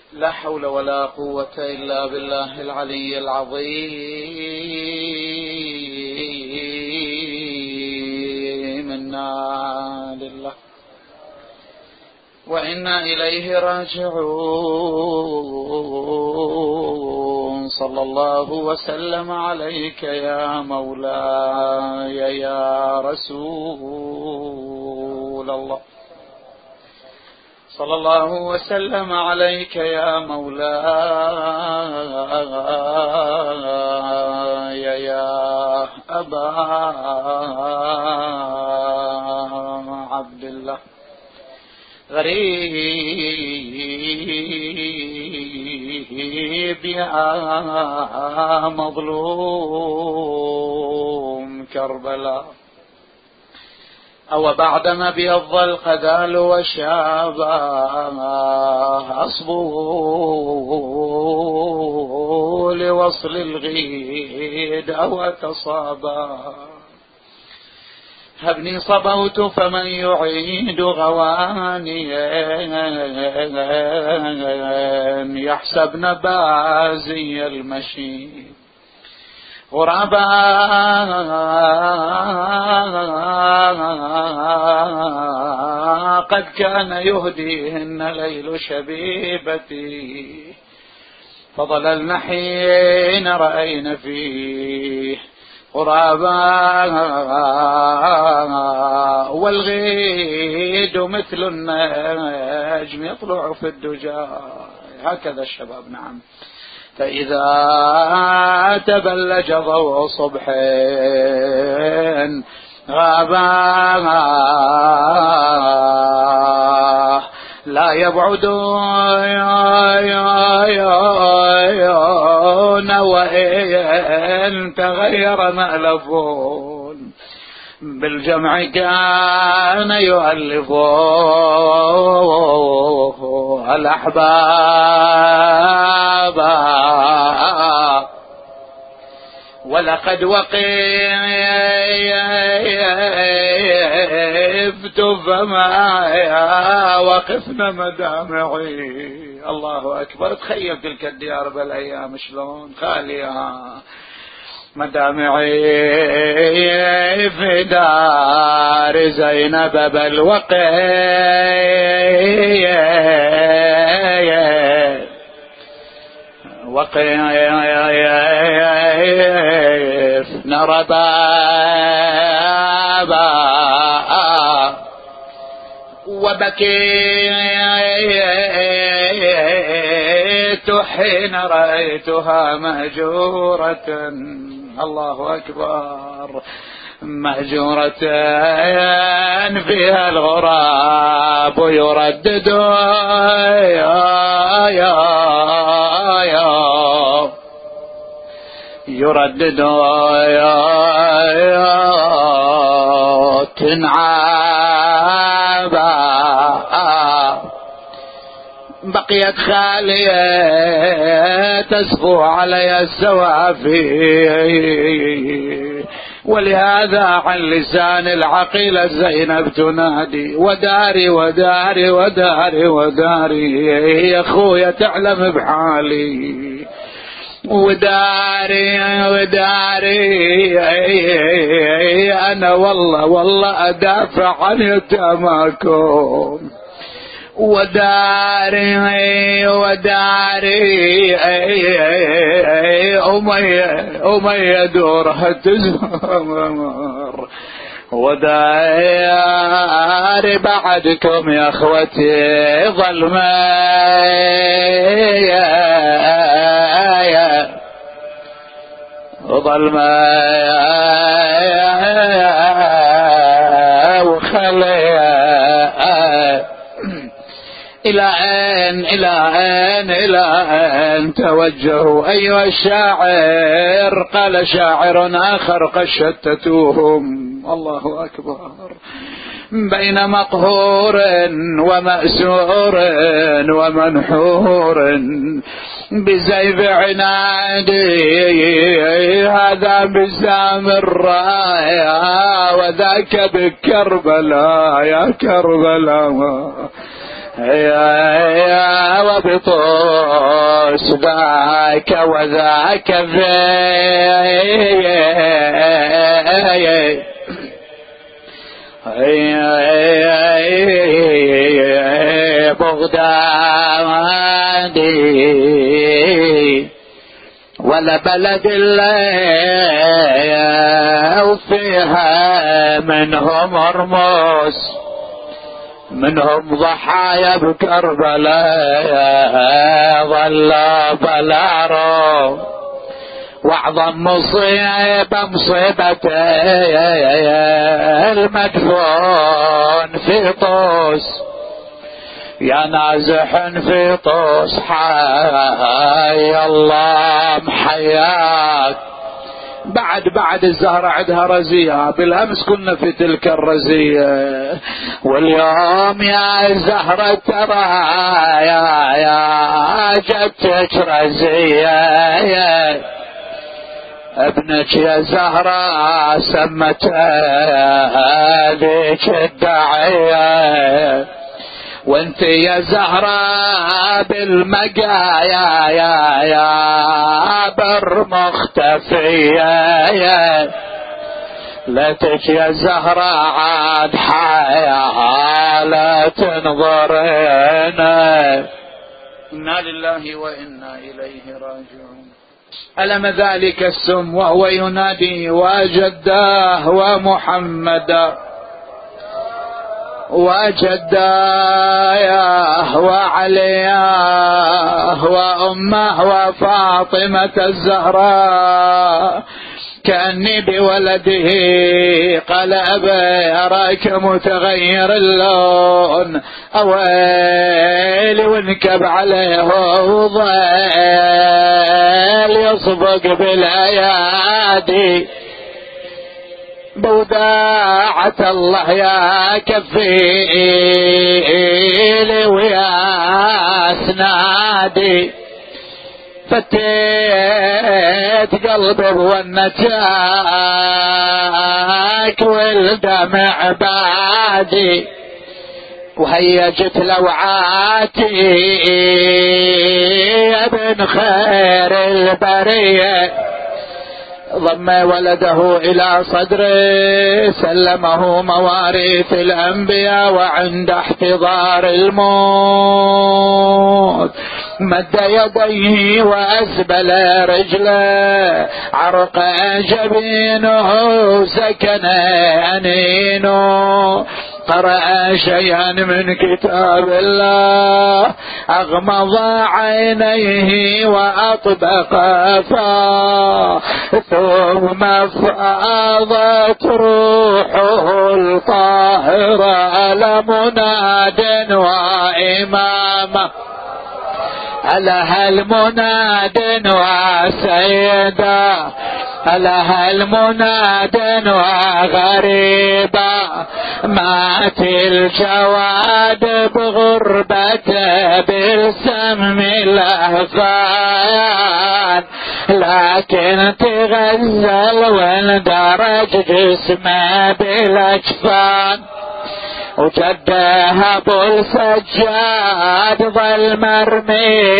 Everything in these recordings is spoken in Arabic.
لا حول ولا قوة إلا بالله العلي العظيم. إنا لله وإنا إليه راجعون. صلى الله وسلم عليك يا مولاي يا رسول الله. صلى الله وسلم عليك يا مولاي يا أبا عبد الله. غريب يا مظلوم كربلاء، أو بعدما ابيض القذال وشاب أصبو لوصل الغيد أو تصابا. هبني صبوت فمن يعيد غوانيا يحسبن بازي المشي غرابا قد كان يهديهن ليل شبيبتي فضللن حين رأين فيه غرابا والغيد مثل النجم يطلع في الدجى. هكذا الشباب. نعم. فإذا تبلج ضوء صبح غابا لا يبعد وإن تغير مألفون بالجمع كان يؤلف الأحباب. ولقد وقفت فما وقفنا مدامعي. الله أكبر. تخيل تلك الديار بالأيام شلون خالية. مدامعي في دار زينب وقفنا ربابا وبكيت حين رأيتها مهجورة. الله أكبر. مهجورة فيها الغراب يردد يردد تنعابا. بقيت خالية تسفو علي السوافي ولهذا عن لسان العقيلة زينب تنادي وداري وداري وداري وداري يا اخويا تعلم بحالي وداري وداري انا والله ادافع عن يتاماكم وداري وداري أمية دورها تزمر وداري بعدكم يا اخوتي ظلمة ظلمة وخلية. إلى أين توجهوا أيها الشاعر؟ قال شاعر آخر قد شتتوهم. الله أكبر. بين مقهور ومأسور ومنحور بزيف عنادي هذا بسام الراية وذاك بكربلاء يا كربلاء وبطوس ذاك وذاك بغدادي ولا بلد الله وفيها منهم رموز، منهم ضحايا بكربلاء ظلوا بلا رو، واعظم مصيبة المدفون في طوس، يا نازح في طوس حي الله محياك. بعد الزهرة عندها رزية، بالأمس كنا في تلك الرزية، واليوم يا زهرة ترى يا جتك رزية، ابنك يا زهرة سمتها ذيك الداعية، وانت يا زهرة بالمقايا يا بر مختفية، ليتك يا زهرة عاد حالة تنظرنا. إنا لله وإنا إليه راجعون. ألم ذلك السم وهو ينادي وجداه ومحمدا وجداه وعلياه وأمه وفاطمة الزهراء، كأني بولده. قال أبي أراك متغير اللون، أويلي وانكب عليه وظل يصبق بالأيادي، بوداعة الله يا كفيلي ويا اسنادي، فتيت قلبي والنجاك والدمع بادي، وهيجت لوعاتي يا ابن خير البريه، ضم ولده إلى صدره سلمه مواريث الأنبياء، وعند احتضار الموت مد يديه وأسبل رجله، عرق جبينه سكن أنينه، قرأ شيئا من كتاب الله، أغمض عينيه وأطبق فاه، ثم فاضت روحه الطاهرة لمناد وإمامة، ألها المناد وسيدا، ألها المناد وغريبا، مات الجواد بغربته بالسم الأهفان، لكن تغزل واندرج جسمه بالأجفان، وجده ابو السجاد ظل مرمي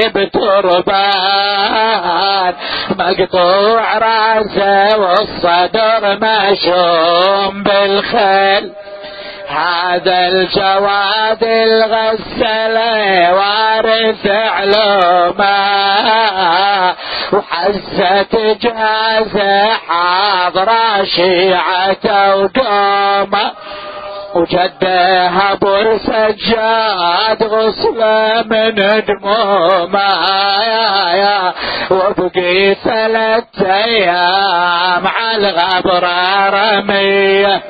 بتربان، مقطوع راسه والصدر مشوم بالخيل، هذا الجواد الغسل وارث علومه، وحست جازه حاضره شيعته وقومه، وجده ابو السجاد غسله من دمومه، وبقي 3 أيام على الغبره رميه.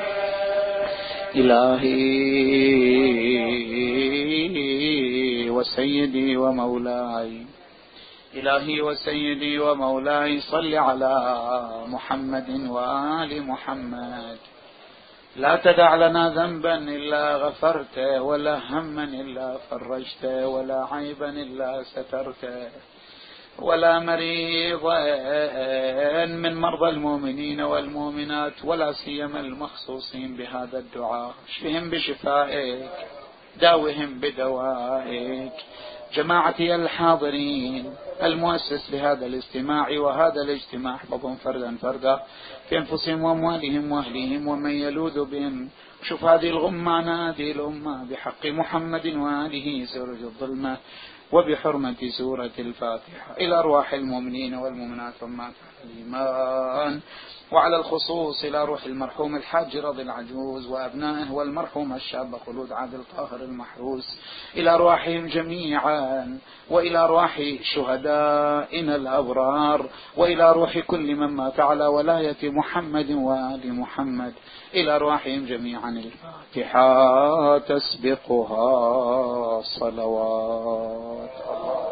إلهي وسيدي ومولاي، إلهي وسيدي ومولاي، صل على محمد وآل محمد، لا تدع لنا ذنبا إلا غفرته، ولا هما إلا فرجته، ولا عيبا إلا سترته، ولا مريضا من مرضى المؤمنين والمؤمنات، ولا سيما المخصوصين بهذا الدعاء، اشفهم بشفائك داوهم بدوائك. جماعتي الحاضرين، المؤسس لهذا الاجتماع وهذا الاجتماع احفظهم فردا فردا في أنفسهم وأموالهم وأهليهم ومن يلوذ بهم. شوف هذه الغمة، هذه الأمة بحق محمد وآله سورة الظلمة وبحرمة سورة الفاتحة، إلى أرواح المؤمنين والمؤمنات ومات الإيمان، وعلى الخصوص إلى روح المرحوم الحاج رضي العجوز وأبنائه، والمرحوم الشاب خلود عادل طاهر المحروس، إلى أرواحهم جميعا، وإلى أرواح شهدائنا الأبرار، وإلى روح كل من مات على ولاية محمد وآل محمد، إلى أرواحهم جميعا. الفاتحة تسبقها صلوات الله.